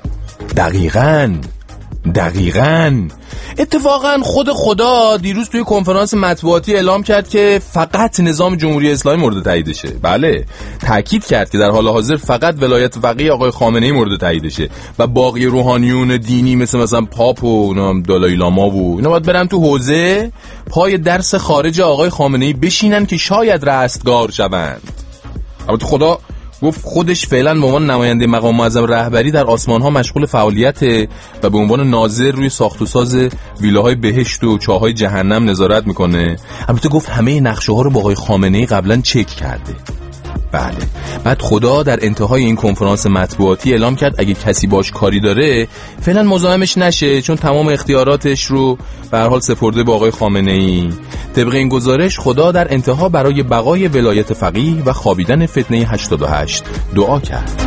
دقیقاً اتفاقاً خود خدا دیروز توی کنفرانس مطبوعاتی اعلام کرد که فقط نظام جمهوری اسلامی مورد تاییدشه. بله، تاکید کرد که در حال حاضر فقط ولایت فقیه آقای خامنه‌ای مورد تاییدشه و باقی روحانیون دینی مثلا پاپ و دالای لاما و اینا باید برن تو حوزه پای درس خارج آقای خامنه‌ای بشینن که شاید رستگار شوند. البته خدا گفت خودش فعلا به عنوان نماینده مقام معظم رهبری در آسمان‌ها مشغول فعالیته و به عنوان ناظر روی ساخت و ساز ویلاهای بهشت و چاهای جهنم نظارت میکنه. البته گفت همه نقشه‌ها رو با آقای خامنه‌ای قبلا چک کرده. بله. بعد خدا در انتهای این کنفرانس مطبوعاتی اعلام کرد اگه کسی باش کاری داره فعلا مزاحمش نشه، چون تمام اختیاراتش رو به هر حال سپرده به آقای خامنه‌ای. طبق این گزارش خدا در انتها برای بقای ولایت فقیه و خوابیدن فتنه 88 دعا کرد.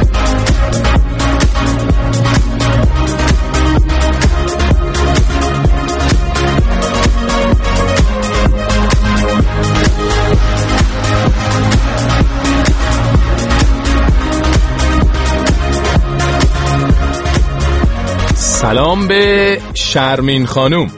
سلام به شرمین خانوم.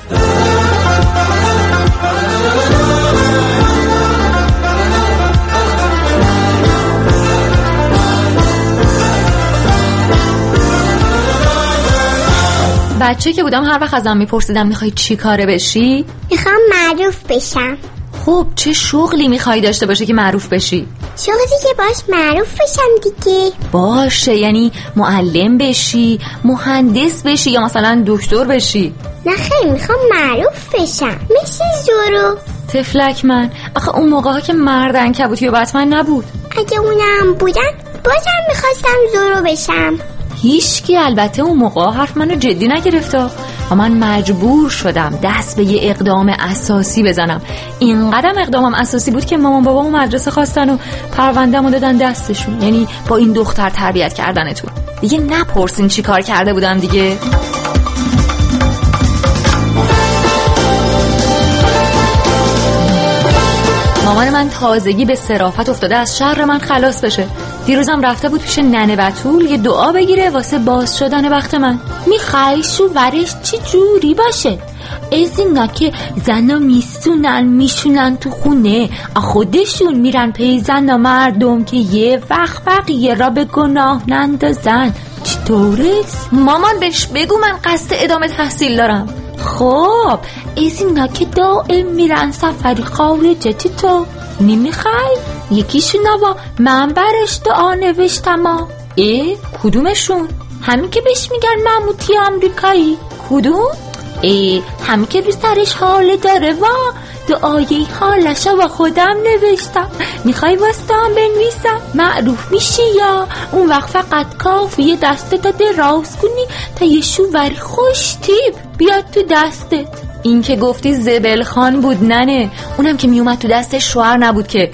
بچه که بودم هر وقت ازم میپرسیدم میخوای چی کاره بشی؟ میخوام معروف بشم. خب چه شغلی میخوای داشته باشه که معروف بشی؟ شغلی که باش معروف بشم دیگه. باشه، یعنی معلم بشی، مهندس بشی یا مثلا دکتر بشی؟ نه خیلی میخوام معروف بشم مثل زورو. تفلک من، آخه اون موقع ها که مرد عنکبوتی و بتمن نبود. اگه اونم بودن بازم میخواستم زورو بشم. هیچکی البته اون موقع حرف منو جدی نگرفته و من مجبور شدم دست به یه اقدام اساسی بزنم. اینقدر اقدامم اساسی بود که مامان بابامو مدرسه خواستن و پرونده‌مو دادن دستشون، یعنی با این دختر تربیت کردنتون. دیگه نپرسین چی کار کرده بودم دیگه. مامان من تازگی به صرافت افتاده از شر من خلاص بشه. دیروزم رفته بود پیش ننه بتول یه دعا بگیره واسه باز شدن بخت من. میخوای شوورش چی جوری باشه؟ از اینا که زنا میشونن تو خونه، خودشون میرن پی زنا مردم که یه وقت بقیه را به گناه نندازن. چطوره؟ مامان بهش بگو من قصد ادامه تحصیل دارم. خب از اینا که دائم میرن سفری خارجه تو نمیخوای؟ یکیشون با من برش دعا نوشتم. کدومشون؟ همین که بهش میگن مموتی آمریکایی. کدوم؟ همین که رو سرش حال داره دعای حالشو با خودم نوشتم. میخوای واسطم بنویسم؟ معروف میشی یا اون وقت فقط کافیه دستت دراز کنی تا یه شووری خوش تیپ بیاد تو دستت. این که گفتی زبل خان بود ننه، اونم که میومد تو دست شوهر نبود که.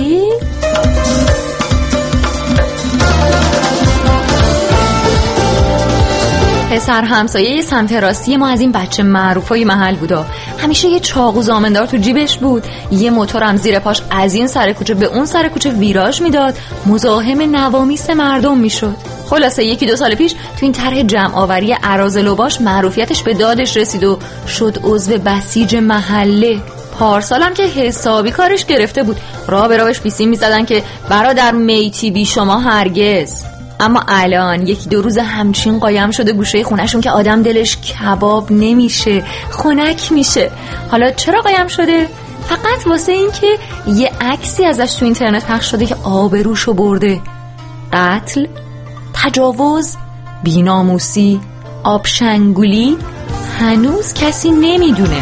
پسر همسایه سمت راستی ما از این بچه معروفای محل بودا. همیشه یه چاقو زامندار تو جیبش بود، یه موتورم زیر پاش از این سر کوچه به اون سر کوچه ویراژ میداد، مزاحم نوامیس مردم میشد. خلاصه 1-2 سال پیش تو این طرح جمع آوری اراذل و باش معروفیتش به دادش رسید و شد عضو بسیج محله. پارسالم که حسابی کارش گرفته بود، راه به راهش بیسیم میزدن که برادر میتی بی شما هرگز. اما الان 1-2 روز همچین قایم شده گوشه خونهشون که آدم دلش کباب نمیشه، خنک میشه. حالا چرا قایم شده؟ فقط واسه این که یه عکسی ازش تو اینترنت پخش شده که آبروشو برده. قتل، تجاوز، بی‌ناموسی، آبشنگولی، هنوز کسی نمیدونه.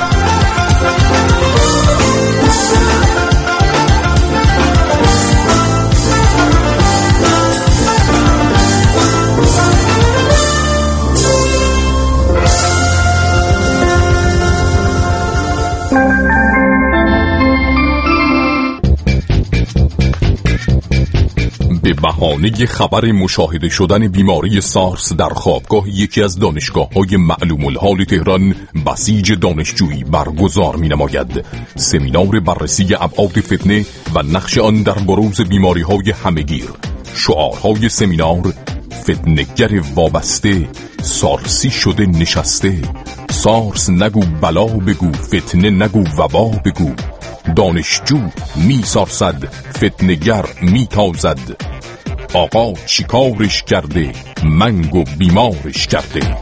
به بهانه خبر مشاهده شدن بیماری سارس در خوابگاه یکی از دانشگاه‌های معلوم الحال تهران بسیج دانشجویی برگزار می‌نماید. سمینار بررسی ابعاد فتنه و نقش آن در بروز بیماری‌های همه‌گیر. شعارهای سمینار: فتنه‌گر وابسته، سارسی شده نشسته، سارس نگو بلا بگو، فتنه نگو وبا بگو، دانشجو می سارسد، فتنه‌گر می تازد، آقا چیکارش کرده، منگ و بیمارش کرده.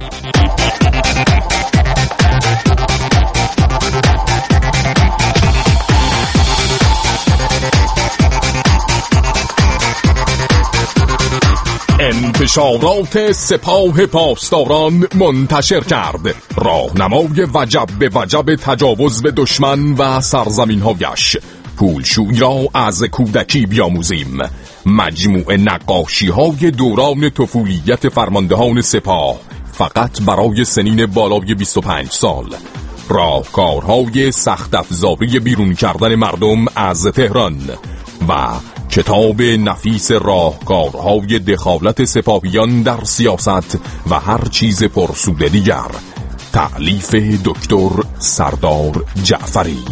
انتشارات سپاه پاسداران منتشر کرد راهنمای وجب به وجب تجاوز به دشمن و سرزمین‌هایش. پولشویی را از کودکی بیاموزیم. مجموعه نقاشی‌های دوران طفولیت فرماندهان سپاه فقط برای سنین بالای 25 سال. راهکارهای سخت افزاری بیرون کردن مردم از تهران و کتاب نفیس راهکارهای دخالت سپاهیان در سیاست و هر چیز پرسود دیگر. تألیف دکتر سردار جعفری.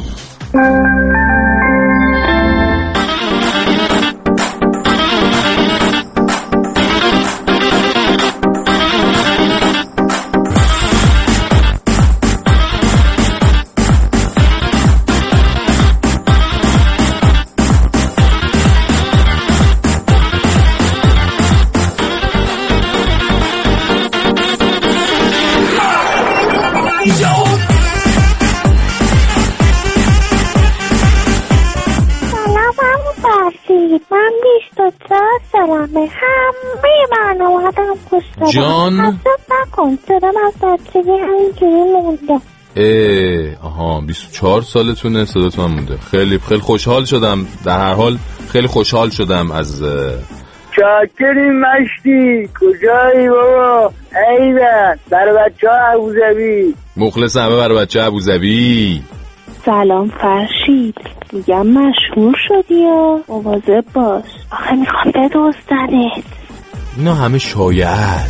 من 24 سالمه. همه برنامه هاتم خوش دارم. جان حساب نکن صدام از بچگی همینجوری مونده. آها 24 سالتونه، صداتون مونده. خیلی خوشحال شدم. در هر حال خیلی خوشحال شدم از چاکرین مشتی. کجایی بابا؟ ایوان برای بچه ها ابوظبی. مخلص همه برای بچه ها ابوظبی. سلام فرشید، میگم مشهور شدی یا مواظب باش، آخه میخوام بدزدنت. اینا همه شایعه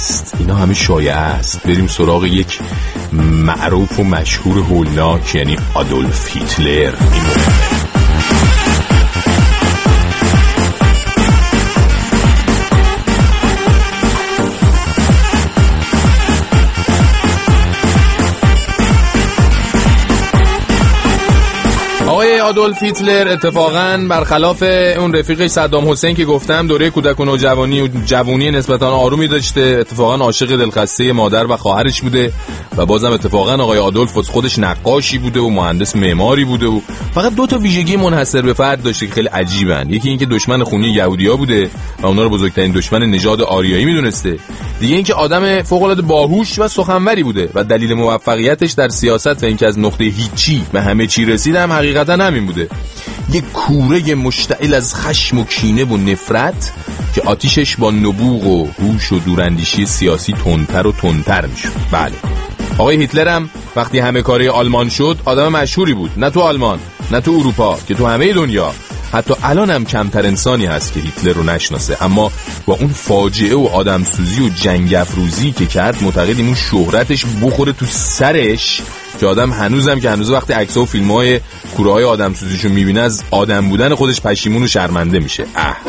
است. بریم سراغ یک معروف و مشهور هولناک، یعنی آدولف هیتلر. آدولف هیتلر اتفاقاً برخلاف اون رفیقش صدام حسین که گفتم دوره کودک و نوجوانی و جوانی نسبتاً آرومی داشته، اتفاقاً عاشق دلخسته مادر و خواهرش بوده و بازم اتفاقاً آقای آدولف خودش نقاشی بوده و مهندس معماری بوده و فقط 2 تا ویژگی منحصر به فرد داشته که خیلی عجیبن. یکی اینکه دشمن خونی یهودی‌ها بوده و اونا رو بزرگترین دشمن نژاد آریایی میدونسته. دیگه اینکه آدم فوق‌العاده باهوش و سخنوری بوده و دلیل موفقیتش در سیاست و اینکه از نقطه هیچی به همه چی رسید هم حقیقتا همین بوده. یک کوره مشتعل از خشم و کینه و نفرت که آتیشش با نبوغ و هوش و دوراندیشی سیاسی تندتر و تندتر میشد. بله، آقای هیتلر هم وقتی همه کاره آلمان شد آدم مشهوری بود، نه تو آلمان نه تو اروپا که تو همه دنیا. حتی الان هم کمتر انسانی هست که هیتلر رو نشناسه، اما با اون فاجعه و آدمسوزی و جنگ افروزی که کرد معتقدیم اون شهرتش بخوره تو سرش که آدم هنوز وقتی عکس‌ها و فیلم‌های کوره‌های آدمسوزیشو میبینه از آدم بودن خودش پشیمون و شرمنده میشه.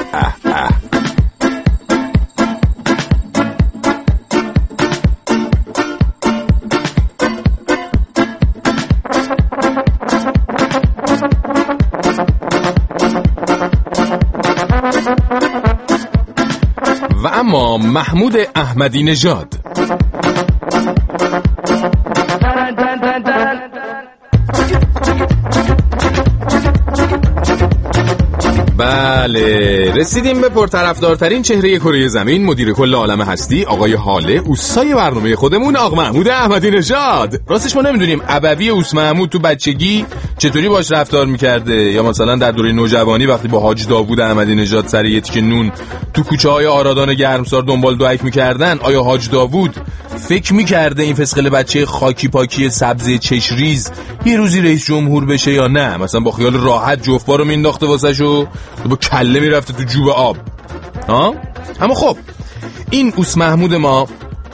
و اما محمود احمدی نژاد بله، رسیدیم به پرطرفدارترین چهره کره زمین، مدیر کل عالم هستی، آقای حاله، اوستای برنامه خودمون، آقا محمود احمدی نژاد. راستش ما نمیدونیم ابوی اوست محمود تو بچگی چطوری باش رفتار میکرده، یا مثلا در دوره نوجوانی وقتی با حاج داوود احمدی نژاد سر یه تیکه نون تو کوچه های آرادان گرمسار دنبال دعک میکردن، آیا حاج داوود فکر میکرده این فسقل بچه خاکی پاکی سبزی چشریز یه روزی رئیس جمهور بشه یا نه؟ مثلا با خیال راحت جفت‌با رو مینداخته واسهشو با کله میرفته تو جوب آب. اما خب این اوست محمود ما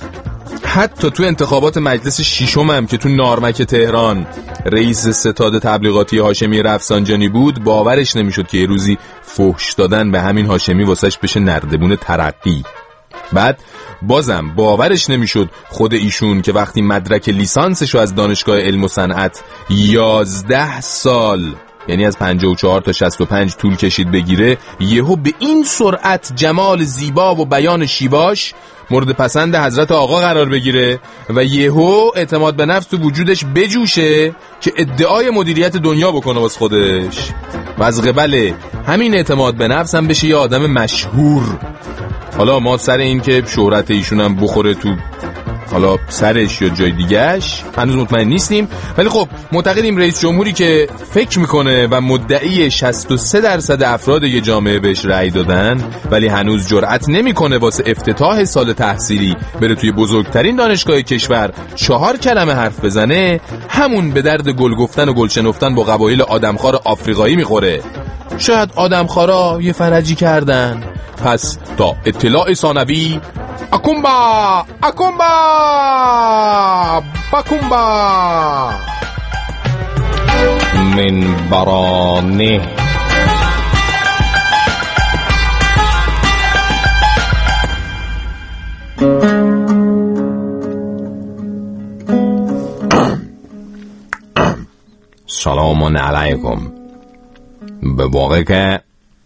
حتی تو انتخابات مجلس ششم هم که تو نارمک تهران رئیس ستاد تبلیغاتی هاشمی رفسنجانی بود، باورش نمیشد که یه روزی فحش دادن به همین هاشمی واسش بشه نردبون ترقی. بعد بازم باورش نمیشد خود ایشون که وقتی مدرک لیسانسشو از دانشگاه علم و صنعت 11 سال یعنی از 54 تا 65 طول کشید بگیره، یهو به این سرعت جمال زیبا و بیان شیواش مورد پسند حضرت آقا قرار بگیره و یهو اعتماد به نفس تو وجودش بجوشه که ادعای مدیریت دنیا بکنه واسه خودش و از قبل همین اعتماد به نفس هم بشه یه آدم مشهور. حالا ما سر این که شهرت ایشون هم بخوره تو حالا سرش یا جای دیگهش هنوز مطمئن نیستیم، ولی خب معتقدیم رئیس جمهوری که فکر میکنه و مدعی 63% افراد یه جامعه بهش رأی دادن ولی هنوز جرأت نمیکنه واسه افتتاح سال تحصیلی بره توی بزرگترین دانشگاه کشور 4 کلمه حرف بزنه، همون به درد گل گفتن و گل شنفتن با قبایل آدمخوار آفریقایی میخوره. شاید آدمخوارا یه فرجی کردن. پس تا اطلاع ثانوی اکومبا اکومبا باکومبا من برانه. سلام علیکم. به واقع که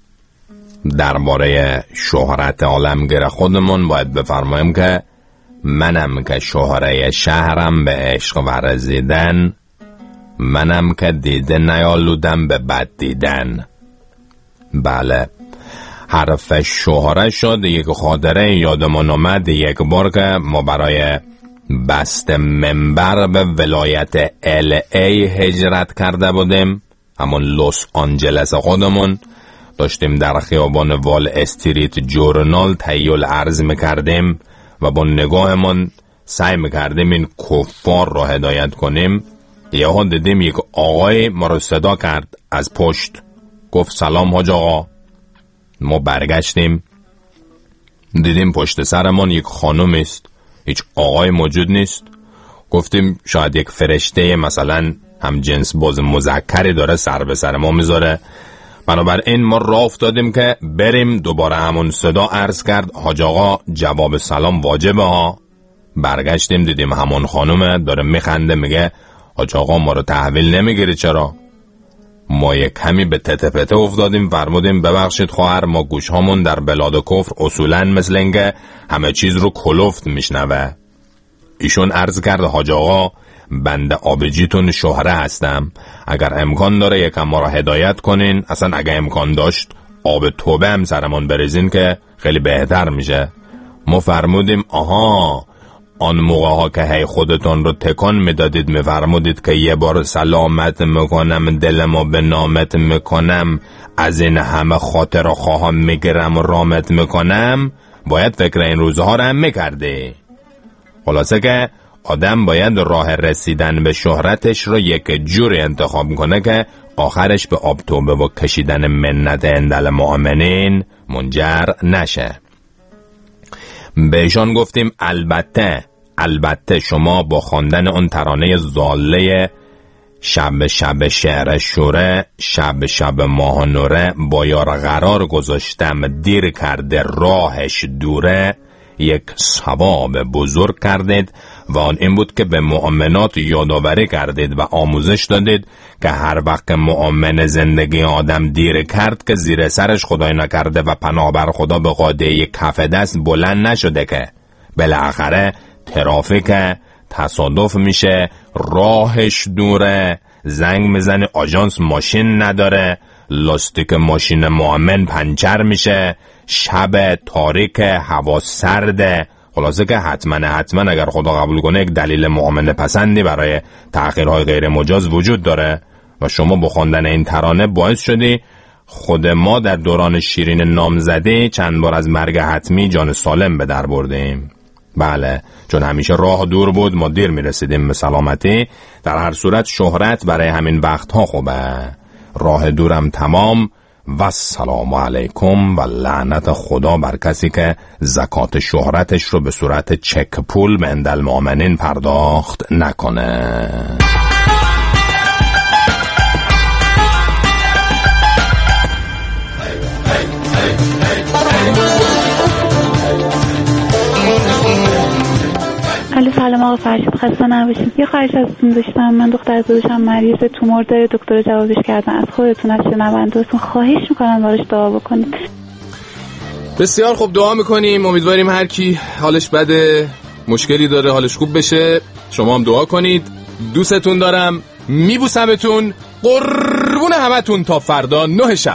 درباره شهرت عالمگیر خودمون باید بفرمایم که منم که شهره شهرم به عشق ورزیدن، منم که دیده نیالودم به بد دیدن. بله، حرف شهره شد. یک خاطره یادمون اومد یک بار که ما برای بست منبر به ولایت LA هجرت کرده بودیم، همون لس آنجلس خودمون، داشتیم در خیابان وال استریت جورنال تهیه عرض میکردیم و با نگاهمون سعی میکردیم این کفار رو هدایت کنیم. یهو دیدیم یک آقای ما رو صدا کرد از پشت، گفت سلام حاج آقا. ما برگشتیم دیدیم پشت سرمون یک خانم است، هیچ آقای موجود نیست. گفتیم شاید یک فرشته مثلا هم جنس باز مذکری داره سر به سر ما میذاره. بنابراین ما راه افتادیم که بریم. دوباره همون صدا عرض کرد حاج آقا جواب سلام واجبه ها. برگشتیم دیدیم همون خانومه داره میخنده، میگه حاج آقا ما رو تحویل نمیگیری چرا؟ ما یک کمی به تته پته افتادیم، فرمودیم ببخشید خواهر، ما گوشهامون در بلاد کفر اصولاً مثل اینکه همه چیز رو کلفت میشنوه. ایشون عرض کرد حاج آقا بنده آبجیتون شهره هستم، اگر امکان داره یکم ما را هدایت کنین، اصلا اگر امکان داشت آب توبه هم سرمون بریزین که خیلی بهتر میشه. ما فرمودیم آها، آن موقع ها که هی خودتون رو تکان میدادید میفرمودید که یه بار سلامت میکنم دلمو به نامت میکنم، از این همه خاطر خواهم میگرم و رامت میکنم، باید فکر این روزها رو هم میکردی. خلاصه که آدم باید راه رسیدن به شهرتش رو یک جوری انتخاب کنه که آخرش به آب توبه و کشیدن منت اندل مؤمنین منجر نشه. بهشان گفتیم البته شما با خواندن اون ترانه ضاله شب شب شعر شوره، شب شب ماه نوره، با یار قرار گذاشتم دیر کرده راهش دوره، یک ثواب بزرگ کردید و آن این بود که به مؤمنات یادآوری کردید و آموزش دادید که هر وقت مؤمن زندگی آدم دیر کرد که زیر سرش خدای نکرده و پناه بر خدا به قاعده کف دست بلند نشده که بالاخره ترافیک تصادف میشه، راهش دوره، زنگ میزنه آژانس ماشین نداره، لاستیک ماشین مؤمن پنچر میشه، شب تاریک، هوا سرده. خلاصه که حتما اگر خدا قبول کنه یک دلیل مؤمن پسندی برای تأخیرهای غیر مجاز وجود داره و شما با خواندن این ترانه باعث شدی خود ما در دوران شیرین نامزدی چند بار از مرگ حتمی جان سالم به در بردیم. بله، چون همیشه راه دور بود، ما دیر میرسیدیم به سلامتی. در هر صورت شهرت برای همین وقتها خوبه. راه دورم تمام و السلام علیکم و لعنت خدا بر کسی که زکات شهرتش رو به صورت چک پول به اندل مؤمنین پرداخت نکنه. سلام آقا فرشید، خسته نباشید. یه خواهش ازتون داشتم. من دختر داداشم مریض تومور داره، دکتر جوابش کردن. از خودتون از شنونده‌تون خواهش میکنم براش دعا بکنید. بسیار خوب، دعا میکنیم. امیدواریم هر کی حالش بده، مشکلی داره، حالش خوب بشه. شما هم دعا کنید. دوستتون دارم، میبوسمتون. قربون همتون تا فردا 9 شب.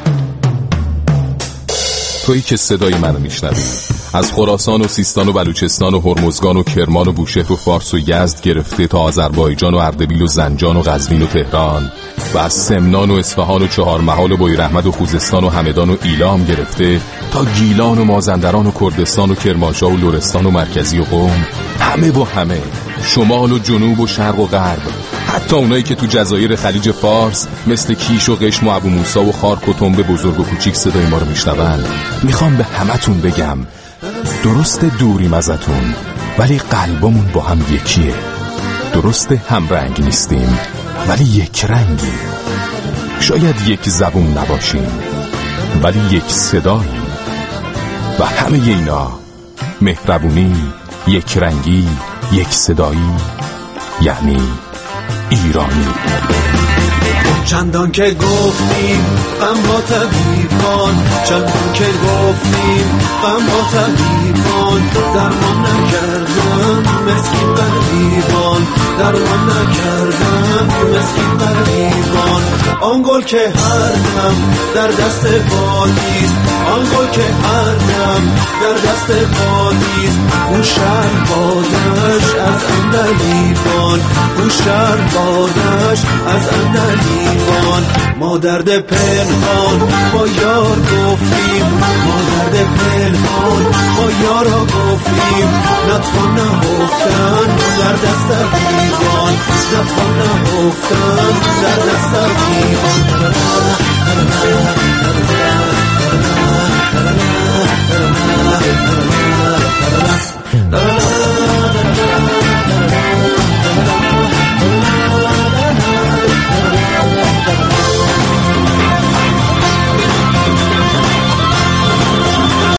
تویی که صدای منو میشنوی، از خراسان و سیستان و بلوچستان و هرمزگان و کرمان و بوشهر و فارس و یزد گرفته تا آذربایجان و اردبیل و زنجان و قزوین و تهران و از سمنان و اصفهان و چهارمحال و بویراحمد و خوزستان و همدان و ایلام گرفته تا گیلان و مازندران و کردستان و کرمانشاه و لرستان و مرکزی و قم، همه با همه، شمال و جنوب و شرق و غرب، حتی اونایی که تو جزایر خلیج فارس مثل کیش و قشم و ابو موسی و خارک و تنبه بزرگ و کوچیک صدای ما رو میشنون، میخوام به همتون بگم درست دوریم ازتون ولی قلبمون با هم یکیه. درست هم رنگ نیستیم ولی یک رنگی. شاید یک زبون نباشیم ولی یک صداییم. و همه اینا، مهربونی، یک رنگی، یک صدایی، یعنی ایرانی. چندان که گفتیم غم با طبیبان، چندان که گفتیم غم با طبیبان، درمان نکردم مسکین غریبان، درمان نکردم مسکین غریبان. آن گل که هر دم در دست بادیست، آن گل که هر دم در دست بادیست، اون شهر بادش از اندلیبان، اون شهر بادش از اندلیبان. ما درد پنهان با یار گفتیم، ما درد پنهان با یارا گفتیم، نتوان نهفتن در دست دیوان، نتوان نهفتن در دست دیوان.